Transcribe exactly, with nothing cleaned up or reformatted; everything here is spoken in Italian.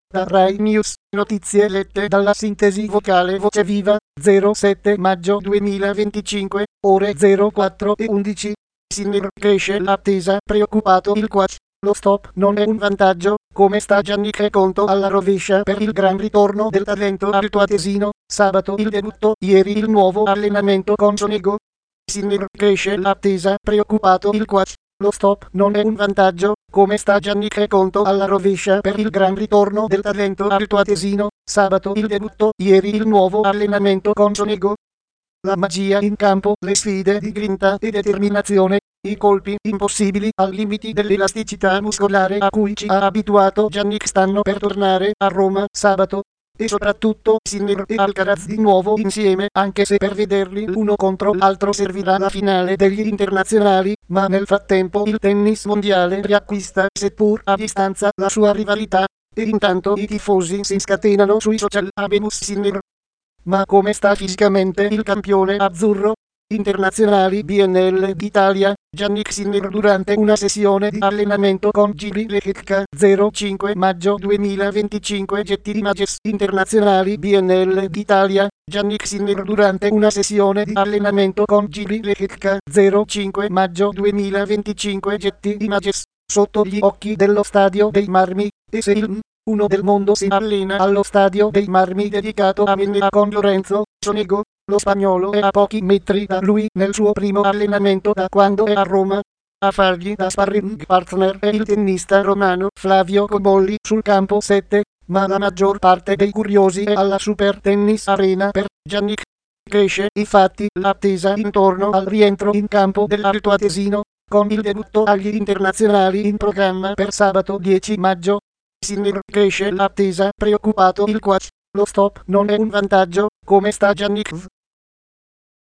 Da Rai News, notizie lette dalla sintesi vocale Voce Viva, zero sette maggio duemilaventicinque, ore zero quattro e undici. Sinner cresce l'attesa, preoccupato il coach. Lo stop non è un vantaggio, come sta Giannick Conto alla rovescia per il gran ritorno del talento altoatesino. Sabato il debutto, ieri il nuovo allenamento con Sonego. Sinner cresce l'attesa, preoccupato il coach. Lo stop non è un vantaggio, come sta Giannick Conto alla rovescia per il gran ritorno del talento altoatesino. Sabato il debutto, ieri il nuovo allenamento con Sonego. La magia in campo, le sfide di grinta e determinazione, i colpi impossibili al limiti dell'elasticità muscolare a cui ci ha abituato Giannick stanno per tornare a Roma sabato. E soprattutto Sinner e Alcaraz di nuovo insieme, anche se per vederli l'uno contro l'altro servirà la finale degli internazionali, ma nel frattempo il tennis mondiale riacquista, seppur a distanza, la sua rivalità, e intanto i tifosi si scatenano sui social. Habemus Sinner. Ma come sta fisicamente il campione azzurro? Internazionali B N L d'Italia, Jannik Sinner durante una sessione di allenamento con Gibi Lechecka, zero cinque maggio duemilaventicinque. Getty Images. Internazionali B N L d'Italia, Jannik Sinner durante una sessione di allenamento con Gibi Lechecka, zero cinque maggio duemilaventicinque. Getty Images. Sotto gli occhi dello Stadio dei Marmi, e se il uno del mondo si allena allo Stadio dei Marmi dedicato a Mennea con Lorenzo Sonego, lo spagnolo è a pochi metri da lui nel suo primo allenamento da quando è a Roma. A fargli da sparring partner è il tennista romano Flavio Cobolli sul campo sette, ma la maggior parte dei curiosi è alla Super Tennis Arena per Jannick. Cresce infatti l'attesa intorno al rientro in campo dell'altoatesino, con il debutto agli internazionali in programma per sabato dieci maggio. Sinner cresce l'attesa, preoccupato il coach. Lo stop non è un vantaggio, come sta Jannick.